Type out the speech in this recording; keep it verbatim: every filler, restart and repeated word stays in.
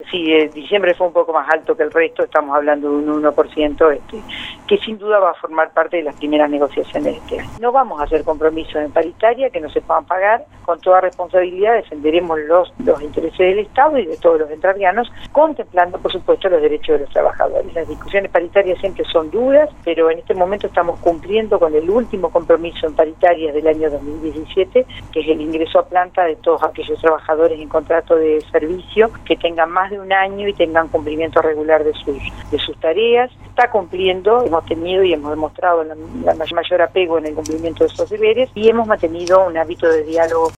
sí, eh, diciembre fue un poco más alto que el resto, estamos hablando de un uno por ciento, este, que sin duda va a formar parte de las primeras negociaciones de este año. No vamos a hacer compromisos en paritaria que no se puedan pagar, con toda responsabilidad defenderemos los, los intereses del Estado y de todos los entrerrianos, contemplando por supuesto los derechos de los trabajadores. Las discusiones paritarias siempre son duras, pero en este momento estamos cumpliendo con el último compromiso en paritarias del año dos mil diecisiete, que es el ingreso a planta de todos aquellos trabajadores en contrato de servicio que tengan más de un año y tengan cumplimiento regular de sus, de sus tareas. Está cumpliendo, hemos tenido y hemos demostrado la, la mayor apego en el cumplimiento de esos deberes y hemos mantenido un hábito de diálogo